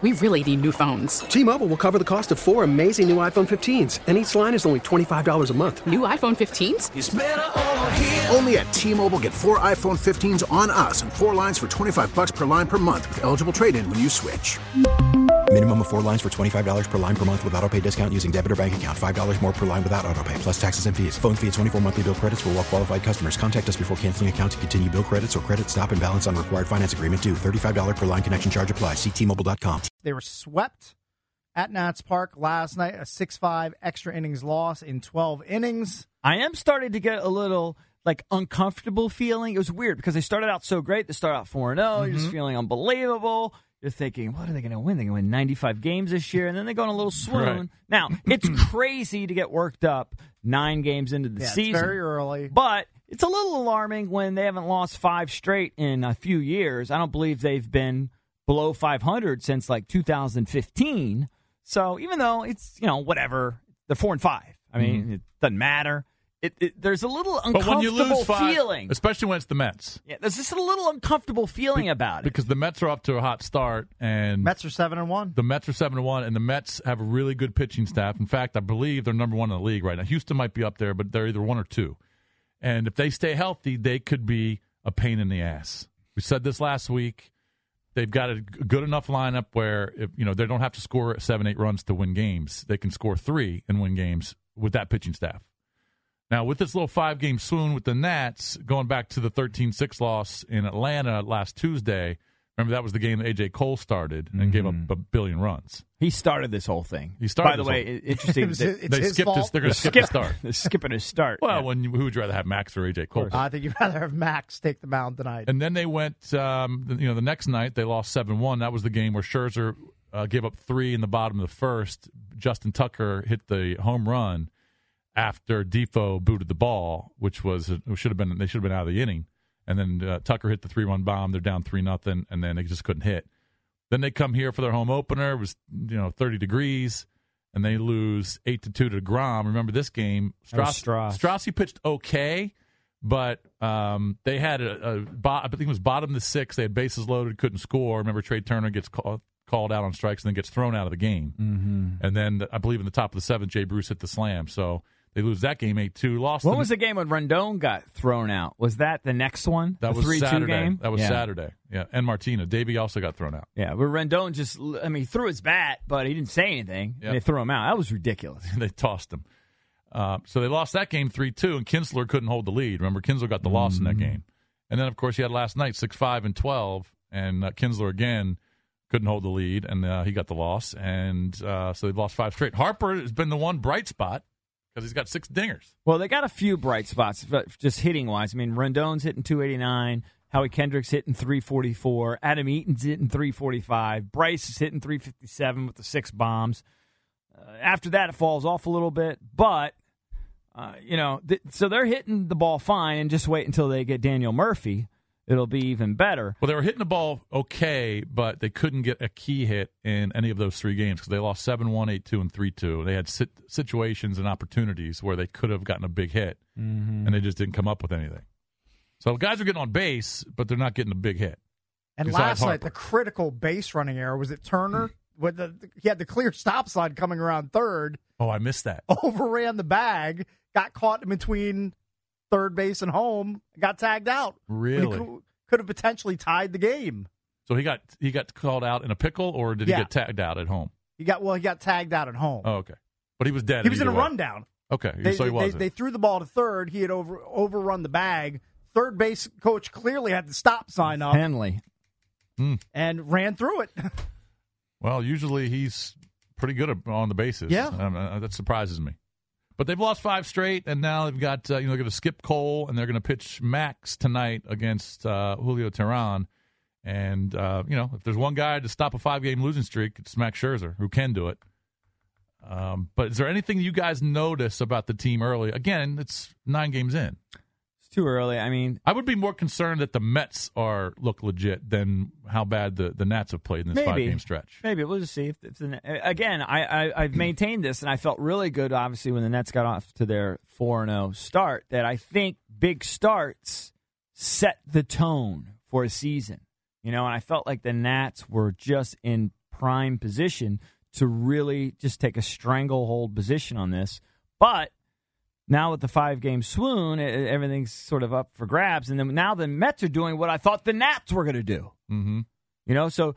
We really need new phones. T-Mobile will cover the cost of 4 amazing new iPhone 15s, and each line is only $25 a month. New iPhone 15s? It's better over here. Only at T-Mobile, get 4 iPhone 15s on us and 4 lines for $25 per line per month with eligible trade-in when you switch. Minimum of 4 lines for $25 per line per month with autopay discount using debit or bank account. $5 more per line without autopay, plus taxes and fees. Phone fee at 24 monthly bill credits for well-qualified customers. Contact us before canceling account to continue bill credits or credit stop and balance on required finance agreement due. $35 per line connection charge applies. See T-Mobile.com. They were swept at Nats Park last night, a 6-5 extra innings loss in 12 innings. I am starting to get a little uncomfortable feeling. It was weird because they started out so great. They started out 4-0. You're just feeling unbelievable. You're thinking, what are they going to win? They're going to win 95 games this year, and then they go on a little swoon. Right. Now, it's crazy to get worked up 9 games into the season. It's very early. But it's a little alarming when they haven't lost 5 straight in a few years. I don't believe they've been below 500 since 2015. So even though it's, whatever, they're 4-5. I mean, it doesn't matter. There's a little uncomfortable but when you lose 5, feeling. Especially when it's the Mets. Yeah, there's just a little uncomfortable feeling about it. Because the Mets are off to a hot start. And Mets are 7-1. The Mets are 7-1, and the Mets have a really good pitching staff. In fact, I believe they're number 1 in the league right now. Houston might be up there, but they're either 1 or 2. And if they stay healthy, they could be a pain in the ass. We said this last week. They've got a good enough lineup where if they don't have to score 7-8 runs to win games. They can score 3 and win games with that pitching staff. Now, with this little 5-game swoon with the Nats, going back to the 13-6 loss in Atlanta last Tuesday, remember that was the game that A.J. Cole started and gave up a billion runs. He started this whole thing. By the way, interesting. They skipped his. They're going to skip the start. They're skipping his start. Well, who would you rather have, Max or A.J. Cole? I think you'd rather have Max take the mound tonight. And then they went. The next night they lost 7-1. That was the game where Scherzer gave up 3 in the bottom of the first. Justin Tucker hit the home run after Defoe booted the ball, which should have been out of the inning. And then Tucker hit the 3-run bomb. They're down 3-0, and then they just couldn't hit. Then they come here for their home opener. It was 30 degrees, and they lose 8-2 to DeGrom. Remember this game? Strassi pitched okay, but they had I think it was bottom of the 6th. They had bases loaded, couldn't score. Remember Trey Turner gets called out on strikes and then gets thrown out of the game. Mm-hmm. And then I believe in the top of the 7th, Jay Bruce hit the slam. So they lose that game 8-2. What was the game when Rendon got thrown out? Was that the next one? That was 3-2 Saturday. Game? That was Saturday. Yeah, and Martina. Davey also got thrown out. Yeah, but Rendon he threw his bat, but he didn't say anything. Yep. And they threw him out. That was ridiculous. They tossed him. So they lost that game 3-2, and Kinsler couldn't hold the lead. Remember, Kinsler got the loss in that game. And then, of course, you had last night 6-5 and 12, and Kinsler again couldn't hold the lead, and he got the loss. And so they've lost 5 straight. Harper has been the one bright spot because he's got 6 dingers. Well, they got a few bright spots, just hitting-wise. I mean, Rendon's hitting 289, Howie Kendrick's hitting 344, Adam Eaton's hitting 345, Bryce is hitting 357 with the 6 bombs. After that, it falls off a little bit, but, so they're hitting the ball fine, and just wait until they get Daniel Murphy. It'll be even better. Well, they were hitting the ball okay, but they couldn't get a key hit in any of those 3 games because they lost 7-1, 8-2, and 3-2. They had situations and opportunities where they could have gotten a big hit, and they just didn't come up with anything. So guys are getting on base, but they're not getting a big hit. And last night, the critical base running error, was it Turner? He had the clear stop sign coming around third. Oh, I missed that. Overran the bag, got caught in between third base and home, got tagged out. Really? Could have potentially tied the game. So he got called out in a pickle, or did he get tagged out at home? He got tagged out at home. Oh, okay. But he was dead. He was in a rundown. Okay, so he wasn't. They threw the ball to third. He had overrun the bag. Third base coach clearly had the stop sign up. Henley. And ran through it. Well, usually he's pretty good on the bases. Yeah. That surprises me. But they've lost 5 straight, and now they've got they're going to skip Cole, and they're going to pitch Max tonight against Julio Teheran. And if there's one guy to stop a 5-game losing streak, it's Max Scherzer, who can do it. But is there anything you guys notice about the team early? Again, it's 9 games in. It's too early. I mean, I would be more concerned that the Mets look legit than how bad the Nats have played in this 5-game stretch. Maybe we'll just see. Again, I've maintained this, and I felt really good, obviously, when the Nets got off to their 4-0 start, that I think big starts set the tone for a season. And I felt like the Nats were just in prime position to really just take a stranglehold position on this. But now with the 5-game swoon, everything's sort of up for grabs. And then now the Mets are doing what I thought the Nats were going to do. Mm-hmm. So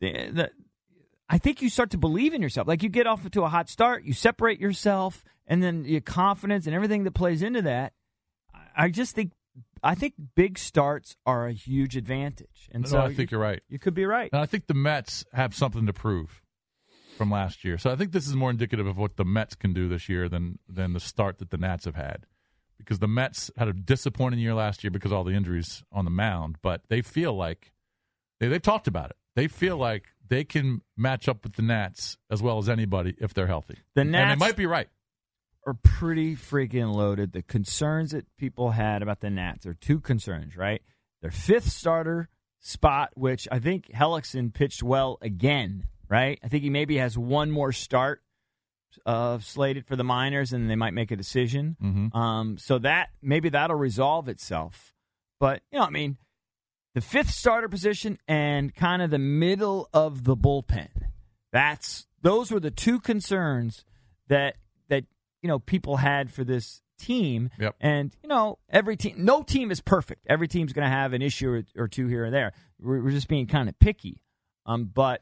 I think you start to believe in yourself. Like you get off to a hot start, you separate yourself, and then your confidence and everything that plays into that. I think big starts are a huge advantage. And so I think you're right. You could be right. And I think the Mets have something to prove from last year. So I think this is more indicative of what the Mets can do this year than the start that the Nats have had. Because the Mets had a disappointing year last year because of all the injuries on the mound, but they feel like they've talked about it. They feel like they can match up with the Nats as well as anybody if they're healthy. The Nats and they might be right. Are pretty freaking loaded. The concerns that people had about the Nats are two concerns, right? Their 5th starter spot, which I think Hellickson pitched well again, right? I think he maybe has one more start slated for the minors, and they might make a decision. Mm-hmm. So that maybe that'll resolve itself. But, the 5th starter position and kind of the middle of the bullpen. Those were the two concerns that people had for this team. Yep. And, every team, no team is perfect. Every team's going to have an issue or two here or there. We're just being kind of picky. But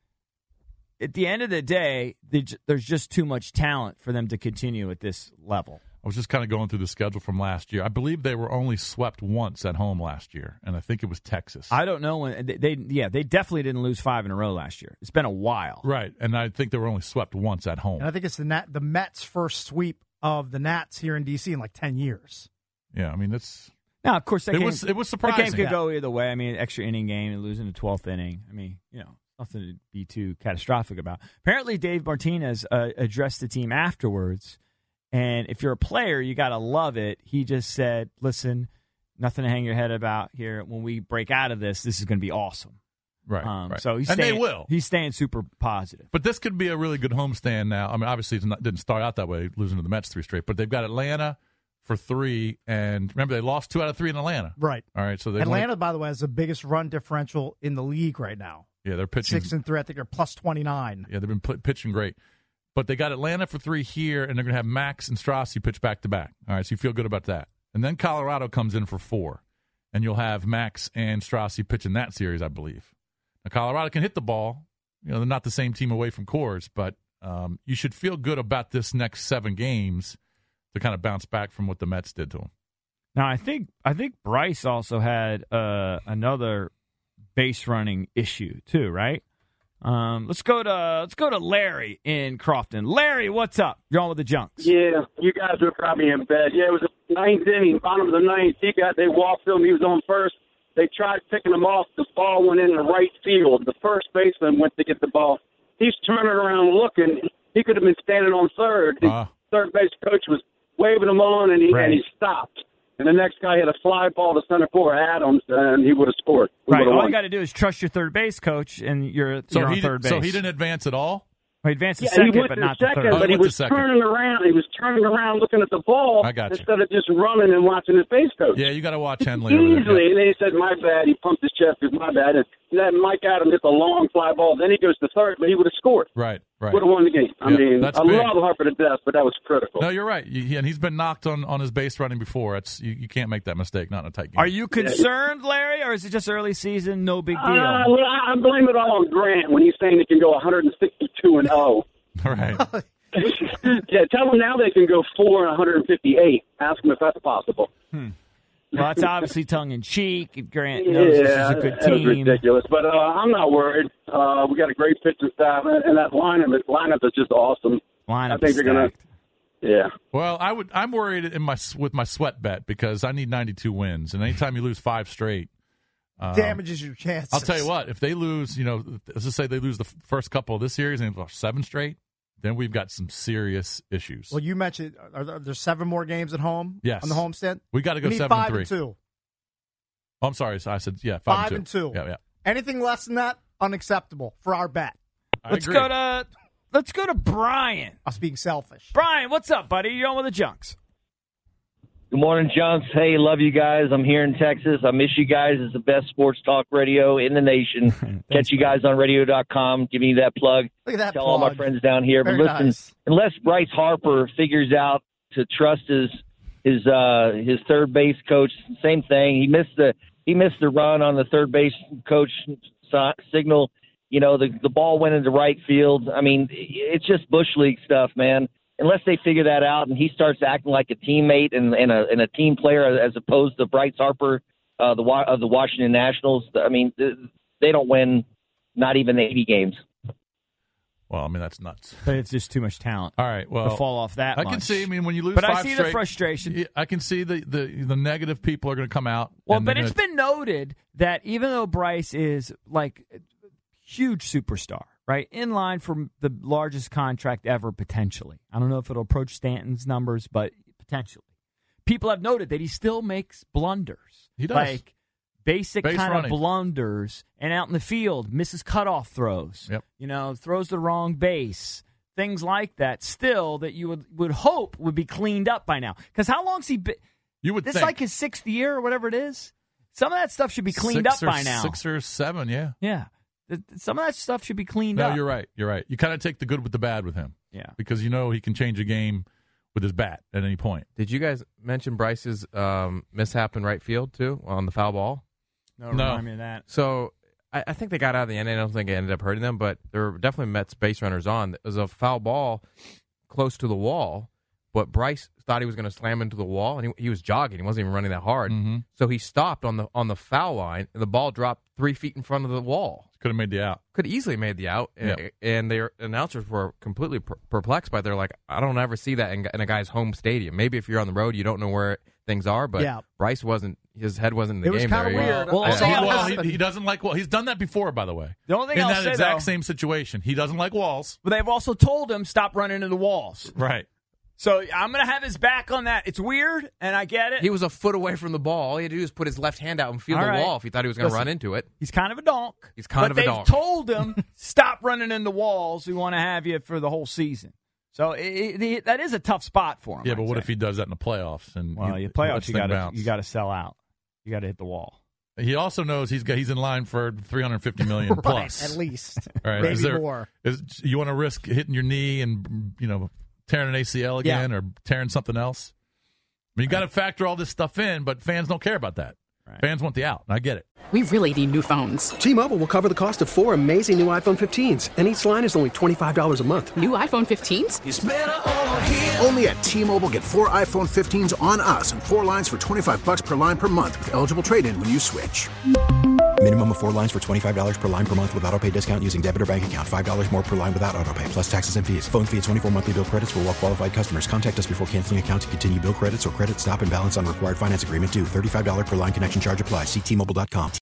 at the end of the day, there's just too much talent for them to continue at this level. I was just kind of going through the schedule from last year. I believe they were only swept once at home last year, and I think it was Texas. I don't know when they definitely didn't lose 5 in a row last year. It's been a while, right? And I think they were only swept once at home. And I think it's the Mets' first sweep of the Nats here in D.C. in like 10 years. Yeah, I mean that's. Now, of course, it was surprising. That game could go either way. I mean, extra inning game and losing the 12th inning. I mean, nothing to be too catastrophic about. Apparently, Dave Martinez addressed the team afterwards. And if you're a player, you got to love it. He just said, listen, nothing to hang your head about here. When we break out of this is going to be awesome. Right, right. So they will. He's staying super positive. But this could be a really good homestand now. I mean, obviously it didn't start out that way, losing to the Mets 3 straight. But they've got Atlanta for 3. And remember, they lost 2 out of 3 in Atlanta. Right. All right. So Atlanta, by the way, has the biggest run differential in the league right now. Yeah, they're pitching 6-3. I think they're plus 29. Yeah, they've been pitching great. But they got Atlanta for 3 here, and they're going to have Max and Strassi pitch back-to-back. All right, so you feel good about that. And then Colorado comes in for 4, and you'll have Max and Strassi pitch in that series, I believe. Now, Colorado can hit the ball. They're not the same team away from Coors, but you should feel good about this next 7 games to kind of bounce back from what the Mets did to them. Now, I think Bryce also had another base running issue too, right? Let's go to Larry in Crofton. Larry, what's up? You're on with the Junks. Yeah, you guys were probably in bed. Yeah, it was the 9th inning, bottom of the 9th. They walked him. He was on first. They tried picking him off. The ball went in the right field. The first baseman went to get the ball. He's turning around looking. He could have been standing on third. His third base coach was waving him on, and he stopped. And the next guy hit a fly ball to center for Adams, and he would have scored. Right. All you got to do is trust your third base coach, and you're on third base. So he didn't advance at all? He advanced to second, but not the third. But he was turning around. He was turning around looking at the ball instead of just running and watching his base coach. Yeah, you got to watch Henley. Easily. And then he said, my bad. He pumped his chest. It was my bad. And then Mike Adams hits a long fly ball. Then he goes to third, but he would have scored. Right. Would have won the game. I mean, I love Harper to death, but that was critical. No, you're right. And he's been knocked on his base running before. You can't make that mistake, not in a tight game. Are you concerned, Larry, or is it just early season, no big deal? I blame it all on Grant when he's saying he can go 162-0. All right. Yeah, tell them now they can go 4-158. Ask them if that's possible. Well, that's obviously tongue-in-cheek. Grant knows this is a good team. That's ridiculous. But I'm not worried. We got a great pitching staff, and that lineup is just awesome. I think they're going to. Yeah. Well, I'm worried with my sweat bet because I need 92 wins, and anytime you lose 5 straight, damages your chances. I'll tell you what. If they lose, let's just say they lose the first couple of this series and 7 straight, then we've got some serious issues. Well, you mentioned are there 7 more games at home? Yes. On the homestand? We got to go 7-3. 5-2. Oh, I'm sorry. So I said 5-2. Yeah. Anything less than that, unacceptable for our bet. Let's go to Brian. I was being selfish. Brian, what's up, buddy? You're on with the Junks. Good morning, Johns. Hey, love you guys. I'm here in Texas. I miss you guys. It's the best sports talk radio in the nation. Catch you guys on radio.com. Give me that plug. Look at that Tell plug. all my friends down here. Very but listen, nice. Unless Bryce Harper figures out to trust his third base coach, same thing. He missed the run on the third base coach signal. You know, the ball went into right field. I mean, it's just Bush League stuff, man. Unless they figure that out and he starts acting like a teammate and a team player as opposed to Bryce Harper of the Washington Nationals, I mean, they don't win not even 80 games. Well, I mean, that's nuts. But it's just too much talent. All right, well, to fall off that I much. can see. I mean, when you lose, but 5 I see straight, the frustration. I can see the negative people are going to come out. Well, but it's been noted that even though Bryce is like a huge superstar, right, in line for the largest contract ever potentially. I don't know if it'll approach Stanton's numbers, but potentially. People have noted that he still makes blunders. He does. Like basic Base kind running. of blunders, and out in the field, misses cutoff throws. Yep. You know, throws the wrong base. Things like that still that you would hope would be cleaned up by now. Because how long's he been? You would This think. is like his 6th year or whatever it is. Some of that stuff should be cleaned up by now. 6 or 7, yeah. Yeah. Some of that stuff should be cleaned No, up. you're right. You're right. You kind of take the good with the bad with him. Yeah. Because you know he can change a game with his bat at any point. Did you guys mention Bryce's mishap in right field, too, on the foul ball? No, remind me of that. So I think they got out of the end. I don't think it ended up hurting them, but there were definitely Mets base runners on. It was a foul ball close to the wall, but Bryce thought he was going to slam into the wall, and he was jogging. He wasn't even running that hard. Mm-hmm. So he stopped on the foul line, and the ball dropped 3 feet in front of the wall. Could have made the out. Could easily made the out, Yep. and their announcers were completely perplexed by it. They're like, I don't ever see that in a guy's home stadium. Maybe if you're on the road, you don't know where things are, but Yeah. Bryce wasn't. His head wasn't in the It was game. kinda there. weird. Well, I saw well, it happen. He doesn't like walls. He's done that before, by the way. The only thing in I'll that say, exact though, same situation. He doesn't like walls. but they've also told him stop running into the walls. Right. So I'm going to have his back on that. It's weird, and I get it. He was a foot away from the ball. All he had to do was put his left hand out and feel All the right. wall if he thought he was going to Listen, run into it. He's kind of a donk. He's kind of a But donk. they've told him stop running into walls. We want to have you for the whole season. So that is a tough spot for him. Yeah, I'd but what say. if he does that in the playoffs? And Well, he your playoffs, lets you things got bounce? to sell out. You got to hit the wall. He also knows he's in line for $350 million plus. At least. All right. Maybe more. You want to risk hitting your knee and tearing an ACL again or tearing something else? I mean, you got to factor all this stuff in, but fans don't care about that. Right. Fans want the out. And I get it. We really need new phones. T-Mobile will cover the cost of 4 amazing new iPhone 15s, and each line is only $25 a month. New iPhone 15s? It's better over here. Only at T-Mobile, get 4 iPhone 15s on us and 4 lines for $25 per line per month with eligible trade-in when you switch. Minimum of 4 lines for $25 per line per month with autopay discount using debit or bank account. $5 more per line without autopay, plus taxes and fees. Phone fee at 24 monthly bill credits for well-qualified customers. Contact us before canceling account to continue bill credits or credit stop and balance on required finance agreement due. $35 per line connection charge applies. See T-Mobile.com.